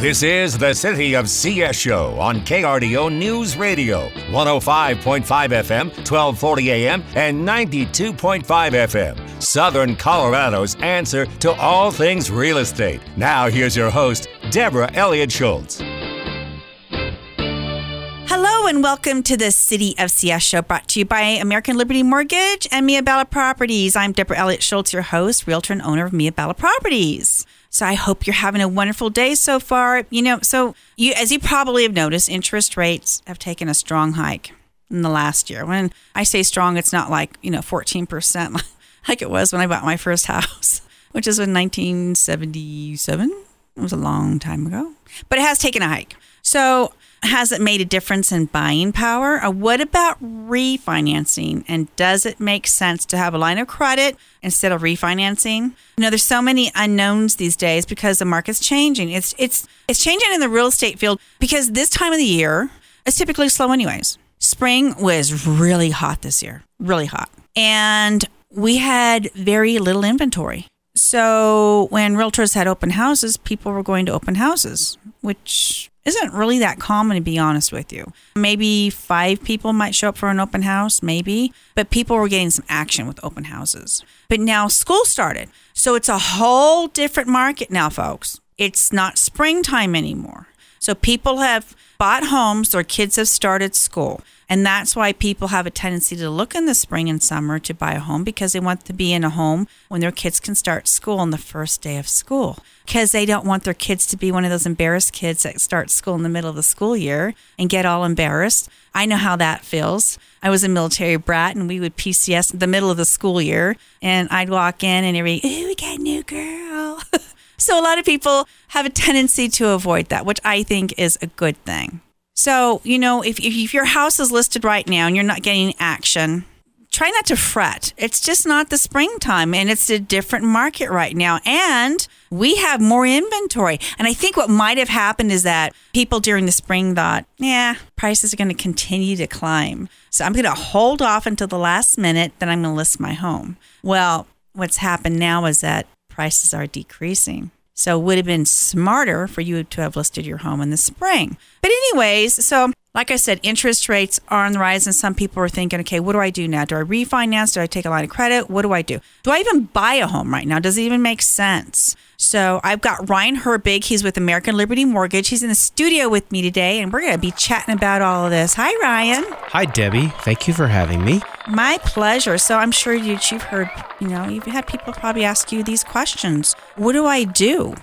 This is the City of CS show on KRDO News Radio, 105.5 FM, 1240 AM, and 92.5 FM. Southern Colorado's answer to all things real estate. Now here's your host, Deborah Elliott Schultz. Hello and welcome to the City of CS show, brought to you by American Liberty Mortgage and Mia Bella Properties. I'm Deborah Elliott Schultz, your host, realtor and owner of Mia Bella Properties. So I hope you're having a wonderful day so far. As you probably have noticed, interest rates have taken a strong hike in the last year. When I say strong, it's not like, 14% like it was when I bought my first house, which is in 1977. It was a long time ago. But it has taken a hike. So has it made a difference in buying power? Or what about refinancing? And does it make sense to have a line of credit instead of refinancing? There's so many unknowns these days because the market's changing. It's changing in the real estate field because this time of the year is typically slow anyways. Spring was really hot this year, really hot. And we had very little inventory. So when realtors had open houses, people were going to open houses, which isn't really that common, to be honest with you. Maybe 5 people might show up for an open house, maybe, but people were getting some action with open houses. But now school started, so it's a whole different market now, folks. It's not springtime anymore. So people have bought homes, their kids have started school. And that's why people have a tendency to look in the spring and summer to buy a home, because they want to be in a home when their kids can start school on the first day of school. Because they don't want their kids to be one of those embarrassed kids that start school in the middle of the school year and get all embarrassed. I know how that feels. I was a military brat, and we would PCS in the middle of the school year. And I'd walk in and everybody, ooh, we got a new girl. So a lot of people have a tendency to avoid that, which I think is a good thing. So, if your house is listed right now and you're not getting action, try not to fret. It's just not the springtime, and it's a different market right now. And we have more inventory. And I think what might have happened is that people during the spring thought, prices are going to continue to climb. So I'm going to hold off until the last minute, then I'm going to list my home. Well, what's happened now is that prices are decreasing. So it would have been smarter for you to have listed your home in the spring. But anyways, so like I said, interest rates are on the rise, and some people are thinking, okay, what do I do now? Do I refinance? Do I take a line of credit? What do I do? Do I even buy a home right now? Does it even make sense? So I've got Ryan Herbig. He's with American Liberty Mortgage. He's in the studio with me today, and we're going to be chatting about all of this. Hi, Ryan. Hi, Debbie. Thank you for having me. My pleasure. So I'm sure you've heard, you've had people probably ask you these questions. What do I do?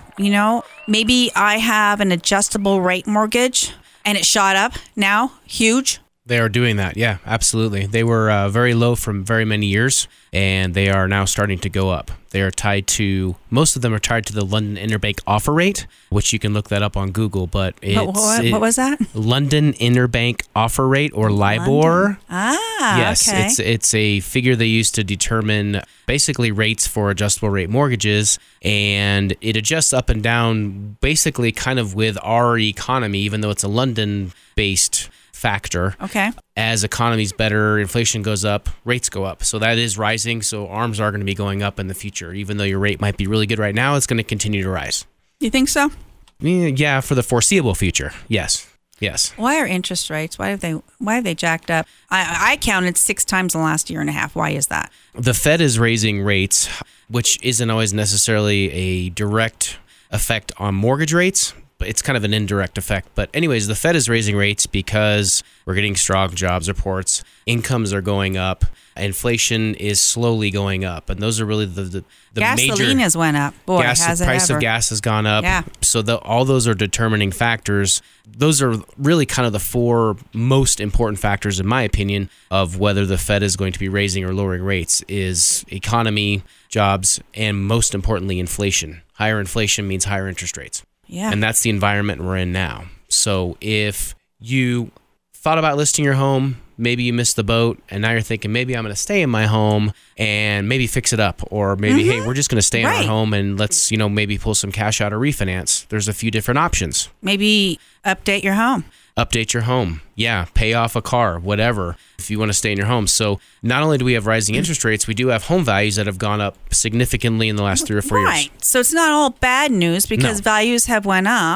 Maybe I have an adjustable rate mortgage and it shot up now, huge. They are doing that. Yeah, absolutely. They were very low from very many years, and they are now starting to go up. They are most of them are tied to the London Interbank Offer Rate, which you can look that up on Google. But what was that? London Interbank Offer Rate, or LIBOR. Yes, okay. It's a figure they use to determine basically rates for adjustable rate mortgages, and it adjusts up and down basically kind of with our economy, even though it's a London-based factor. Okay. As economy's better, inflation goes up, rates go up. So that is rising. So ARMs are going to be going up in the future. Even though your rate might be really good right now, it's going to continue to rise. You think so? Yeah, for the foreseeable future. Yes. Why are interest rates? Why have they jacked up? I counted 6 times in the last year and a half. Why is that? The Fed is raising rates, which isn't always necessarily a direct effect on mortgage rates. It's kind of an indirect effect. But anyways, the Fed is raising rates because we're getting strong jobs reports. Incomes are going up. Inflation is slowly going up. And those are really the Gasoline has went up. Boy, has it price ever. of gas has gone up. Yeah. So all those are determining factors. Those are really kind of the 4 most important factors, in my opinion, of whether the Fed is going to be raising or lowering rates is economy, jobs, and most importantly, inflation. Higher inflation means higher interest rates. Yeah. And that's the environment we're in now. So if you thought about listing your home, maybe you missed the boat, and now you're thinking, maybe I'm going to stay in my home and maybe fix it up. Or maybe, hey, we're just going to stay in our home and let's, maybe pull some cash out or refinance. There's a few different options. Maybe update your home. Update your home. Yeah, pay off a car, whatever, if you want to stay in your home. So not only do we have rising interest rates, we do have home values that have gone up significantly in the last 3 or 4 years. Right. So it's not all bad news because values have went up.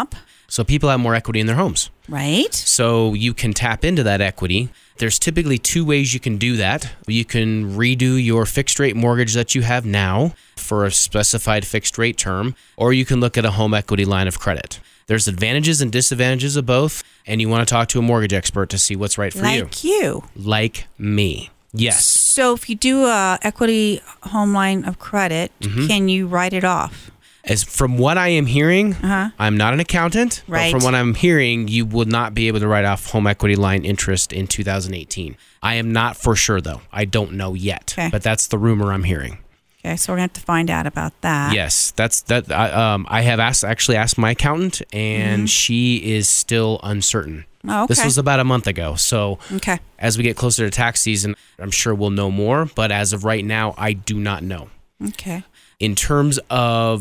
So people have more equity in their homes. Right. So you can tap into that equity. There's typically two ways you can do that. You can redo your fixed rate mortgage that you have now for a specified fixed rate term, or you can look at a home equity line of credit. There's advantages and disadvantages of both, and you want to talk to a mortgage expert to see what's right for you. Like you. Like me. Yes. So if you do a equity home line of credit, can you write it off? As from what I am hearing, I'm not an accountant, Right. but from what I'm hearing, you would not be able to write off home equity line interest in 2018. I am not for sure, though. I don't know yet, Okay. but that's the rumor I'm hearing. Okay, so we're going to have to find out about that. Yes, that's that. I have actually asked my accountant, and she is still uncertain. Oh, okay. This was about a month ago, so Okay. as we get closer to tax season, I'm sure we'll know more. But as of right now, I do not know. Okay. In terms of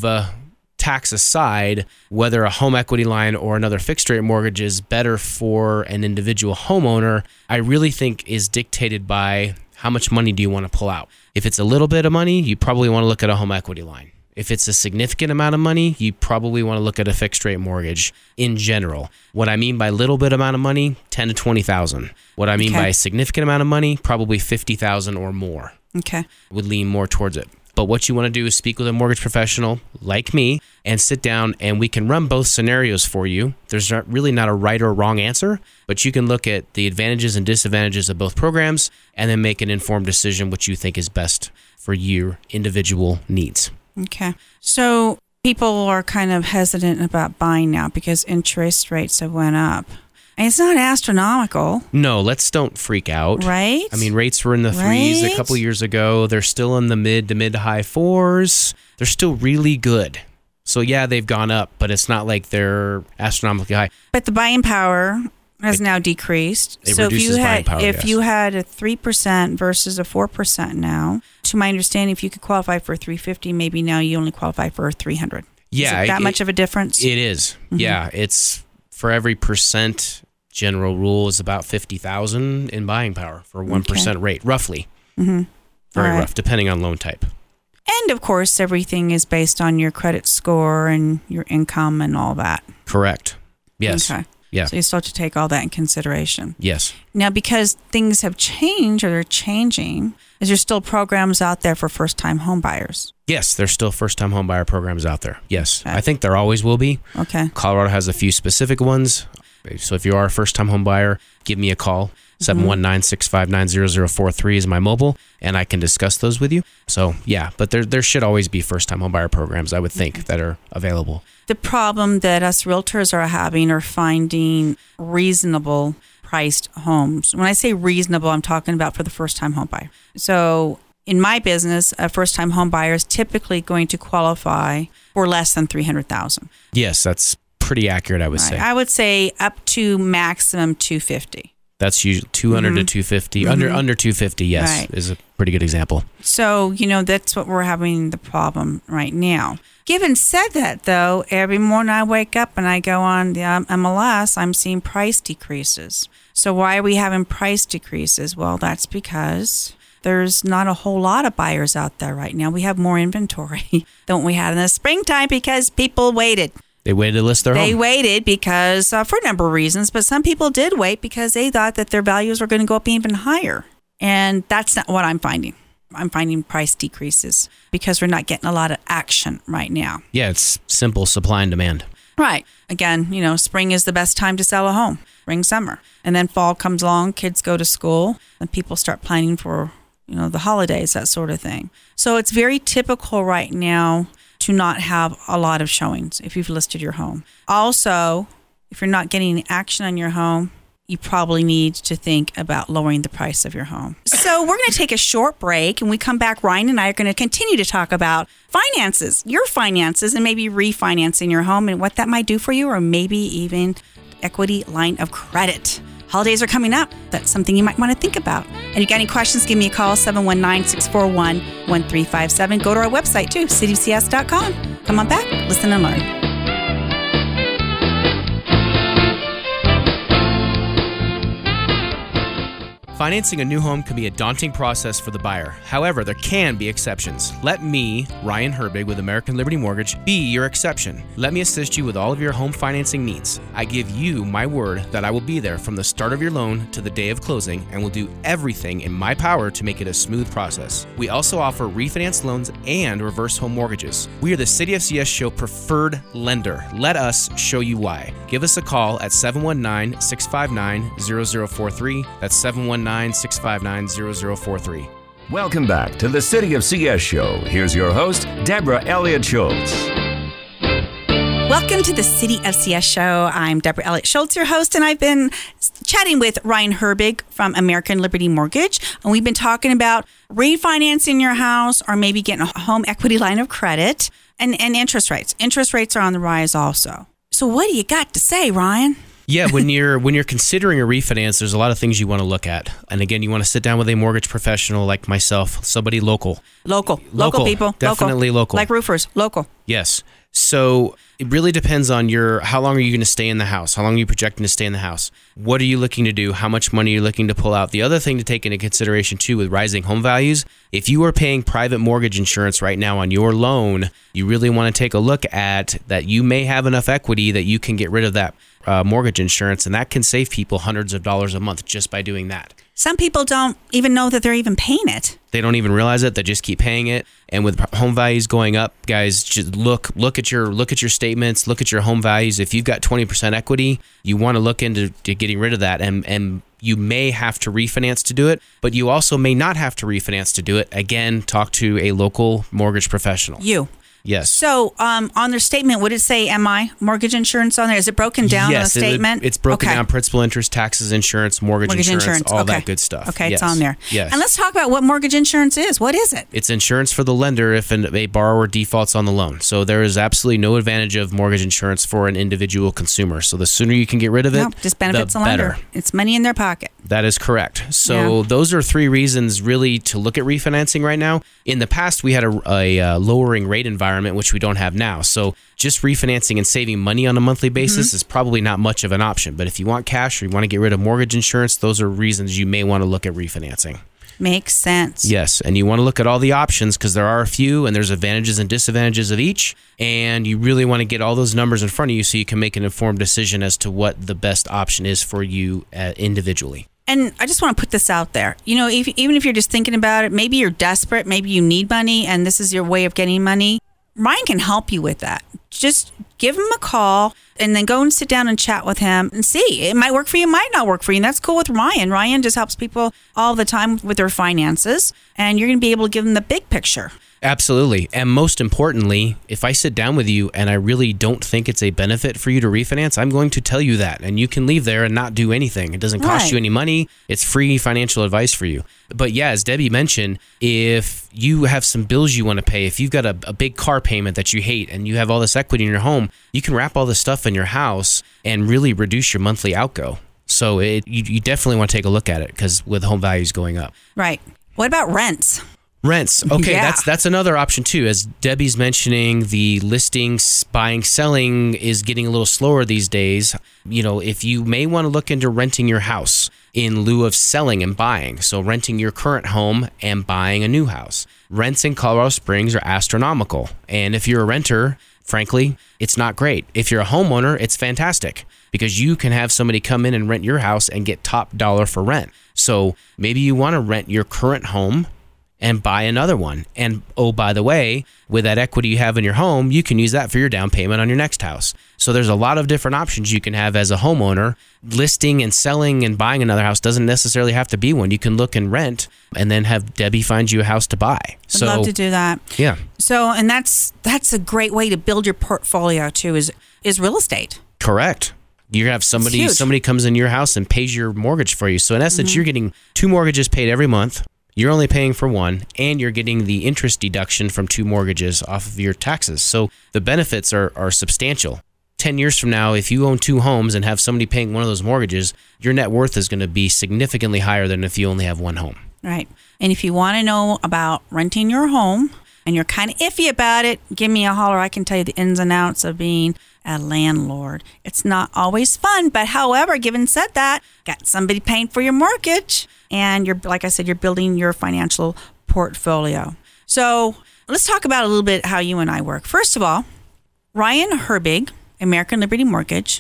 tax aside, whether a home equity line or another fixed rate mortgage is better for an individual homeowner, I really think is dictated by how much money do you want to pull out. If it's a little bit of money, you probably want to look at a home equity line. If it's a significant amount of money, you probably want to look at a fixed rate mortgage in general. What I mean by little bit amount of money, 10 to 20,000. What I mean Okay. by a significant amount of money, probably 50,000 or more. Okay. Would lean more towards it. But what you want to do is speak with a mortgage professional like me and sit down, and we can run both scenarios for you. There's really not a right or wrong answer, but you can look at the advantages and disadvantages of both programs and then make an informed decision which you think is best for your individual needs. Okay. So people are kind of hesitant about buying now because interest rates have went up. And it's not astronomical, No, don't freak out. right? I mean, rates were in the threes a Right? couple years ago. They're still in the mid to high fours. They're still really good. So yeah, they've gone up, but it's not like they're astronomically high. But the buying power has now decreased. It So if reduces you buying had power, if yes. you had a 3% versus a 4% now, to my understanding, if you could qualify for 350, maybe now you only qualify for 300. Yeah, Is it that much of a difference? It is. Yeah, it's for every percent. General rule is about 50,000 in buying power for 1% rate, roughly. Very All right. rough, depending on loan type. And of course, everything is based on your credit score and your income and all that. Correct. Yes. Okay. Yeah. So you still have to take all that in consideration. Yes. Now, because things have changed or they're changing, is there still programs out there for first-time home buyers? Yes, there's still first-time home buyer programs out there. Yes. Okay. I think there always will be. Okay. Colorado has a few specific ones. So if you are a first-time home buyer, give me a call. 719-659-0043 is my mobile, and I can discuss those with you. So, yeah, but there should always be first-time home buyer programs, I would think, that are available. The problem that us realtors are having are finding reasonable priced homes. When I say reasonable, I'm talking about for the first-time home buyer. So in my business, a first-time home buyer is typically going to qualify for less than $300,000. Yes, that's pretty accurate, I would say. I would say up to maximum $250,000. That's usually 200 to 250. Under 250, yes, Right. is a pretty good example. So, that's what we're having the problem right now. Given said that, though, every morning I wake up and I go on the MLS, I'm seeing price decreases. So why are we having price decreases? Well, that's because there's not a whole lot of buyers out there right now. We have more inventory than we had in the springtime because people waited. They waited to list their They home. waited because for a number of reasons, but some people did wait because they thought that their values were going to go up even higher. And that's not what I'm finding. I'm finding price decreases because we're not getting a lot of action right now. Yeah, it's simple supply and demand. Right. Again, spring is the best time to sell a home, spring, summer. And then fall comes along, kids go to school, and people start planning for, the holidays, that sort of thing. So it's very typical right now to not have a lot of showings if you've listed your home. Also, if you're not getting action on your home, you probably need to think about lowering the price of your home. So we're going to take a short break, and we come back, Ryan and I are going to continue to talk about finances, your finances, and maybe refinancing your home and what that might do for you, or maybe even equity line of credit. Holidays are coming up. That's something you might want to think about. And if you got any questions, give me a call, 719-641-1357. Go to our website, too, cityofcs.com. Come on back, listen and learn. Financing a new home can be a daunting process for the buyer. However, there can be exceptions. Let me, Ryan Herbig with American Liberty Mortgage, be your exception. Let me assist you with all of your home financing needs. I give you my word that I will be there from the start of your loan to the day of closing and will do everything in my power to make it a smooth process. We also offer refinance loans and reverse home mortgages. We are the City FCS Show preferred lender. Let us show you why. Give us a call at 719-659-0043. That's 719-659-0043. Welcome back to the City of CS Show. Here's your host, Deborah Elliott Schultz. Welcome to the City of CS Show. I'm Deborah Elliott Schultz, your host, and I've been chatting with Ryan Herbig from American Liberty Mortgage, and we've been talking about refinancing your house or maybe getting a home equity line of credit and interest rates. Interest rates are on the rise also. So what do you got to say, Ryan? Yeah, when you're considering a refinance, there's a lot of things you want to look at. And again, you want to sit down with a mortgage professional like myself, somebody local. Local people. Definitely local. Like roofers, local. Yes. So it really depends on how long are you going to stay in the house? How long are you projecting to stay in the house? What are you looking to do? How much money are you looking to pull out? The other thing to take into consideration too with rising home values, if you are paying private mortgage insurance right now on your loan, you really want to take a look at that you may have enough equity that you can get rid of that mortgage insurance, and that can save people hundreds of dollars a month just by doing that. Some people don't even know that they're even paying it. They don't even realize it. They just keep paying it. And with home values going up, guys, just look at your statements, look at your home values. If you've got 20% equity, you want to look into getting rid of that. And you may have to refinance to do it, but you also may not have to refinance to do it. Again, talk to a local mortgage professional. Yes. So on their statement, would it say MI, mortgage insurance on there? Is it broken down on the statement? It's broken down, principal, interest, taxes, insurance, mortgage insurance, all that good stuff. Okay, yes. It's on there. Yes. And let's talk about what mortgage insurance is. What is it? It's insurance for the lender if a borrower defaults on the loan. So there is absolutely no advantage of mortgage insurance for an individual consumer. So the sooner you can get rid of it, just benefits the lender. Better. It's money in their pocket. That is correct. So those are three reasons really to look at refinancing right now. In the past, we had a lowering rate environment, which we don't have now. So just refinancing and saving money on a monthly basis is probably not much of an option. But if you want cash or you want to get rid of mortgage insurance, those are reasons you may want to look at refinancing. Makes sense. Yes, and you want to look at all the options because there are a few and there's advantages and disadvantages of each. And you really want to get all those numbers in front of you so you can make an informed decision as to what the best option is for you individually. And I just want to put this out there. You know, even if you're just thinking about it, maybe you're desperate, maybe you need money, and this is your way of getting money. Ryan can help you with that. Just give him a call and then go and sit down and chat with him and see. It might work for you, might not work for you. And that's cool with Ryan. Ryan just helps people all the time with their finances, and you're going to be able to give them the big picture. Absolutely. And most importantly, if I sit down with you and I really don't think it's a benefit for you to refinance, I'm going to tell you that. And you can leave there and not do anything. It doesn't cost you any money. It's free financial advice for you. But yeah, as Debbie mentioned, if you have some bills you want to pay, if you've got a big car payment that you hate and you have all this equity in your home, you can wrap all this stuff in your house and really reduce your monthly outgo. So you definitely want to take a look at it because with home values going up. Right. What about rents? Rents. Okay, that's another option too. As Debbie's mentioning, the listings, buying, selling is getting a little slower these days. You know, if you may want to look into renting your house in lieu of selling and buying. So renting your current home and buying a new house. Rents in Colorado Springs are astronomical. And if you're a renter, frankly, it's not great. If you're a homeowner, it's fantastic because you can have somebody come in and rent your house and get top dollar for rent. So maybe you want to rent your current home and buy another one. And oh, by the way, with that equity you have in your home, you can use that for your down payment on your next house. So there's a lot of different options you can have as a homeowner. Listing and selling and buying another house doesn't necessarily have to be one. You can look and rent and then have Debbie find you a house to buy. I'd love to do that. Yeah. So, and that's a great way to build your portfolio too, is real estate. Correct. You have somebody comes in your house and pays your mortgage for you. So in essence, you're getting 2 mortgages paid every month. You're only paying for one, and you're getting the interest deduction from 2 mortgages off of your taxes. So the benefits are substantial. 10 years from now, if you own 2 homes and have somebody paying one of those mortgages, your net worth is going to be significantly higher than if you only have one home. Right. And if you want to know about renting your home, and you're kind of iffy about it, give me a holler. I can tell you the ins and outs of being a landlord. It's not always fun, but however, given said that, got somebody paying for your mortgage, and you're, like I said, you're building your financial portfolio. So let's talk about a little bit how you and I work. First of all, Ryan Herbig, American Liberty Mortgage,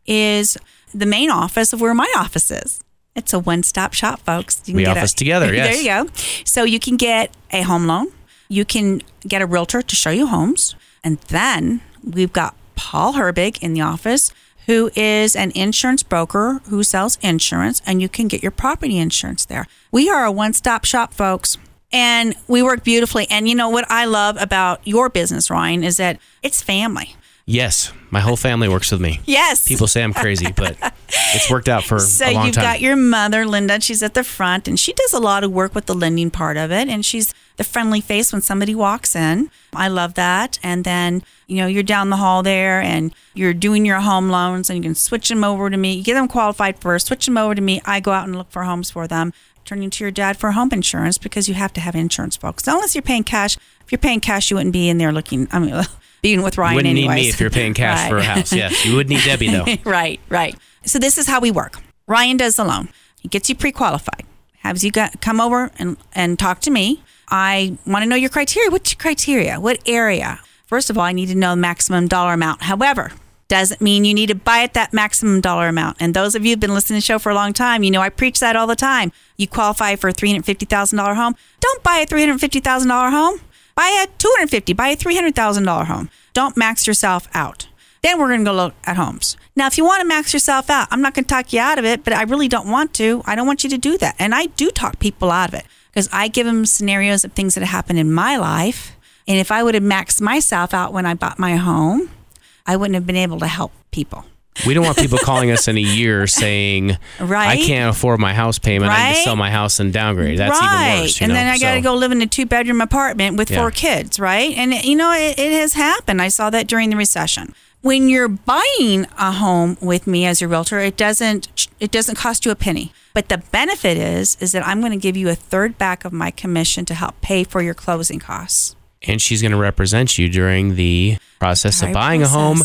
is the main office of where my office is. It's a one-stop shop, folks. We office together, yes. There you go. So you can get a home loan. You can get a realtor to show you homes. And then we've got Paul Herbig in the office, who is an insurance broker who sells insurance, and you can get your property insurance there. We are a one-stop shop, folks. And we work beautifully. And you know what I love about your business, Ryan, is that it's family. Yes, my whole family works with me. Yes. People say I'm crazy, but it's worked out for a long time. So you've got your mother, Linda. She's at the front, and she does a lot of work with the lending part of it, and she's the friendly face when somebody walks in. I love that. And then, you know, you're down the hall there, and you're doing your home loans, and you can switch them over to me. You get them qualified first, switch them over to me. I go out and look for homes for them. Turning to your dad for home insurance, because you have to have insurance, folks. Unless you're paying cash. If you're paying cash, you wouldn't be in there looking, being with Ryan anyways. You wouldn't need me if you're paying cash right. for a house. Yes, you would need Debbie, though. Right. So this is how we work. Ryan does the loan. He gets you pre-qualified. Has you come over and talk to me. I want to know your criteria. What's your criteria? What area? First of all, I need to know the maximum dollar amount. However, doesn't mean you need to buy at that maximum dollar amount. And those of you who've been listening to the show for a long time, you know I preach that all the time. You qualify for a $350,000 home. Don't buy a $350,000 home. Buy a $250,000, buy a $300,000 home. Don't max yourself out. Then we're going to go look at homes. Now, if you want to max yourself out, I'm not going to talk you out of it, but I really don't want to. I don't want you to do that. And I do talk people out of it because I give them scenarios of things that have happened in my life. And if I would have maxed myself out when I bought my home, I wouldn't have been able to help people. We don't want people calling us in a year saying, right? I can't afford my house payment. Right? I need to sell my house and downgrade. That's even worse. And then I got to go live in a 2-bedroom apartment with 4 kids, right? And, you know, it has happened. I saw that during the recession. When you're buying a home with me as your realtor, it doesn't cost you a penny. But the benefit is that I'm going to give you a third back of my commission to help pay for your closing costs. And she's going to represent you during the process of buying a home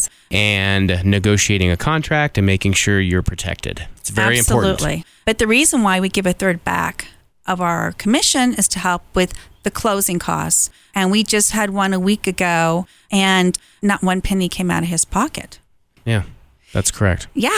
and negotiating a contract and making sure you're protected. It's very important. Absolutely. But the reason why we give a third back of our commission is to help with the closing costs. And we just had one a week ago, and not one penny came out of his pocket. Yeah, that's correct. Yeah.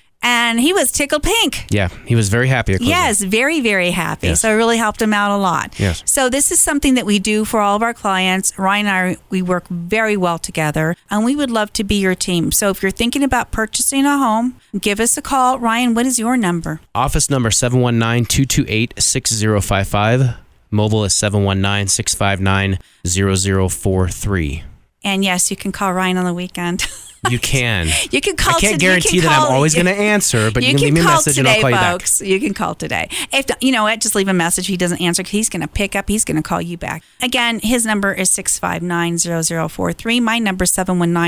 And he was tickled pink. Yeah, he was very happy at closing. Yes, very, very happy. Yes. So it really helped him out a lot. Yes. So this is something that we do for all of our clients. Ryan and I, we work very well together, and we would love to be your team. So if you're thinking about purchasing a home, give us a call. Ryan, what is your number? Office number 719-228-6055. Mobile is 719-659-0043. And yes, you can call Ryan on the weekend. You can. You can call. I can't guarantee that I'm always going to answer, but you can leave me a message today, and I'll call you folks. back. You can call today. If you know what, just leave a message. If he doesn't answer, he's going to pick up. He's going to call you back. Again, his number is 659-0043. My number is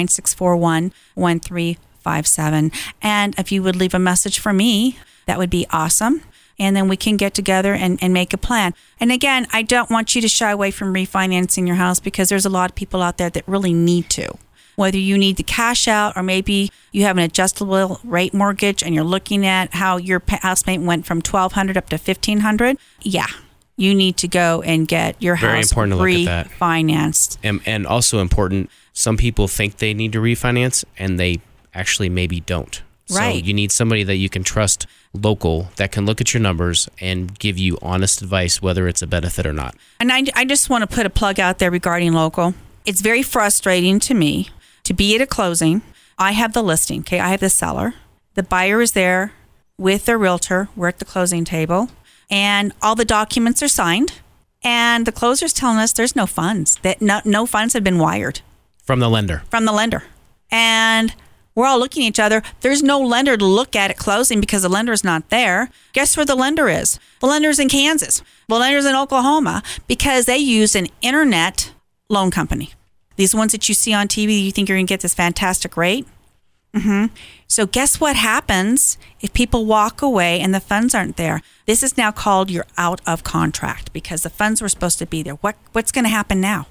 719-641-1357. And if you would leave a message for me, that would be awesome. And then we can get together and make a plan. And again, I don't want you to shy away from refinancing your house because there's a lot of people out there that really need to. Whether you need the cash out or maybe you have an adjustable rate mortgage and you're looking at how your house payment went from $1,200 up to $1,500, yeah, you need to go and get your house refinanced. And also important, some people think they need to refinance and they actually maybe don't. Right. So you need somebody that you can trust local that can look at your numbers and give you honest advice, whether it's a benefit or not. And I just want to put a plug out there regarding local. It's very frustrating to me to be at a closing. I have the listing, okay? I have the seller. The buyer is there with their realtor. We're at the closing table. And all the documents are signed. And the closer's telling us there's no funds, that no funds have been wired. From the lender. From the lender. And we're all looking at each other. There's no lender to look at closing because the lender's not there. Guess where the lender is? The lender's in Kansas. The lender's in Oklahoma because they use an internet loan company. These ones that you see on TV, you think you're going to get this fantastic rate? So guess what happens if people walk away and the funds aren't there? This is now called you're out of contract because the funds were supposed to be there. What's going to happen now?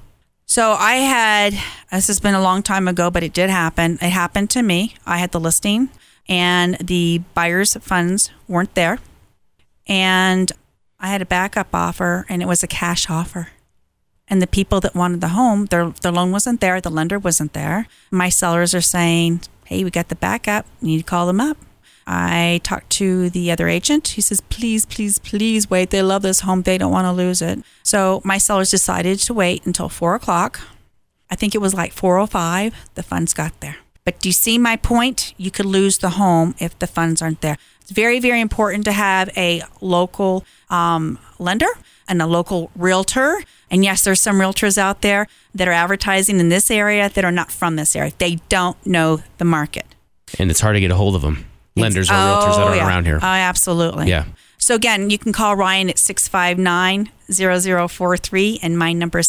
So this has been a long time ago, but it did happen. It happened to me. I had the listing and the buyer's funds weren't there. And I had a backup offer and it was a cash offer. And the people that wanted the home, their loan wasn't there. The lender wasn't there. My sellers are saying, hey, we got the backup. You need to call them up. I talked to the other agent. He says, please, please, please wait. They love this home. They don't want to lose it. So my sellers decided to wait until 4 o'clock. I think it was like 4:05. The funds got there. But do you see my point? You could lose the home if the funds aren't there. It's very, very important to have a local lender and a local realtor. And yes, there's some realtors out there that are advertising in this area that are not from this area. They don't know the market. And it's hard to get a hold of them. Lenders or realtors that are around here. Oh, absolutely. Yeah. So again, you can call Ryan at 659-0043, and my number is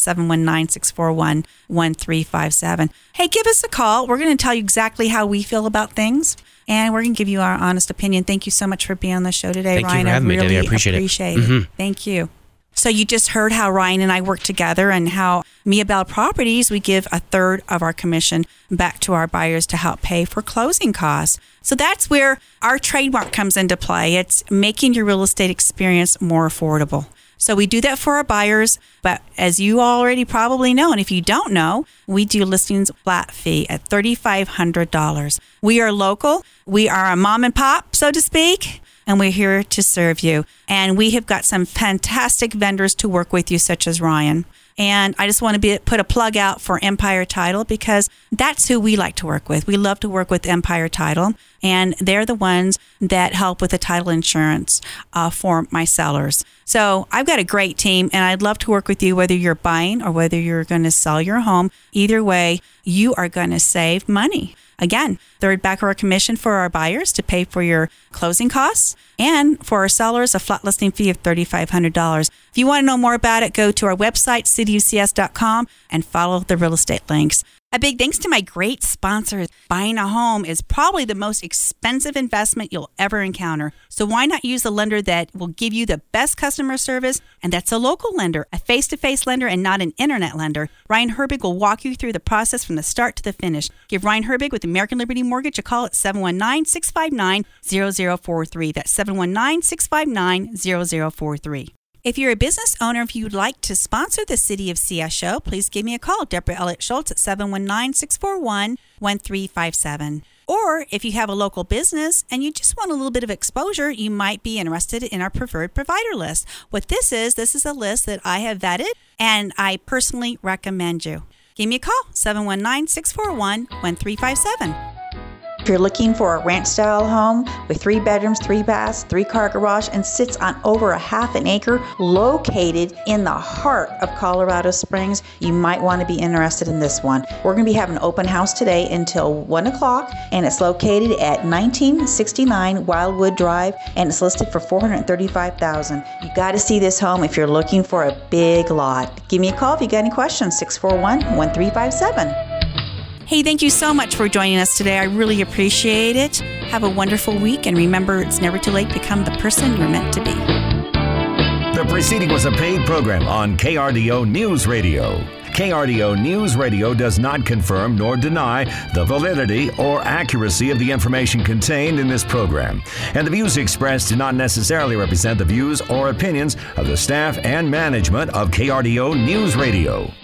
719-641-1357. Hey, give us a call. We're going to tell you exactly how we feel about things, and we're going to give you our honest opinion. Thank you so much for being on the show today, Ryan. Thank you for having me, Debbie. I appreciate it. Mm-hmm. Thank you. So you just heard how Ryan and I work together and how Mia Bella Properties, we give a third of our commission back to our buyers to help pay for closing costs. So that's where our trademark comes into play. It's making your real estate experience more affordable. So we do that for our buyers, but as you already probably know, and if you don't know, we do listings flat fee at $3,500. We are local. We are a mom and pop, so to speak. And we're here to serve you. And we have got some fantastic vendors to work with you, such as Ryan. And I just want to put a plug out for Empire Title because that's who we like to work with. We love to work with Empire Title, and they're the ones that help with the title insurance for my sellers. So I've got a great team, and I'd love to work with you whether you're buying or whether you're going to sell your home. Either way, you are going to save money. Again, third back of our commission for our buyers to pay for your closing costs, and for our sellers, a flat listing fee of $3,500. If you want to know more about it, go to our website, cityofcs.com, and follow the real estate links. A big thanks to my great sponsors. Buying a home is probably the most expensive investment you'll ever encounter. So why not use a lender that will give you the best customer service? And that's a local lender, a face-to-face lender, and not an internet lender. Ryan Herbig will walk you through the process from the start to the finish. Give Ryan Herbig with American Liberty Mortgage a call at 719-659-0043. That's 719-659-0043. If you're a business owner, if you'd like to sponsor the City of CS show, please give me a call, Deborah Elliott Schultz at 719-641-1357. Or if you have a local business and you just want a little bit of exposure, you might be interested in our preferred provider list. What this is a list that I have vetted and I personally recommend you. Give me a call, 719-641-1357. If you're looking for a ranch-style home with 3 bedrooms, 3 baths, 3-car garage, and sits on over a half an acre, located in the heart of Colorado Springs, you might want to be interested in this one. We're going to be having an open house today until 1 o'clock, and it's located at 1969 Wildwood Drive, and it's listed for $435,000. You got to see this home if you're looking for a big lot. Give me a call if you got any questions, 641-1357. Hey, thank you so much for joining us today. I really appreciate it. Have a wonderful week, and remember, it's never too late to become the person you're meant to be. The preceding was a paid program on KRDO News Radio. KRDO News Radio does not confirm nor deny the validity or accuracy of the information contained in this program, and the views expressed do not necessarily represent the views or opinions of the staff and management of KRDO News Radio.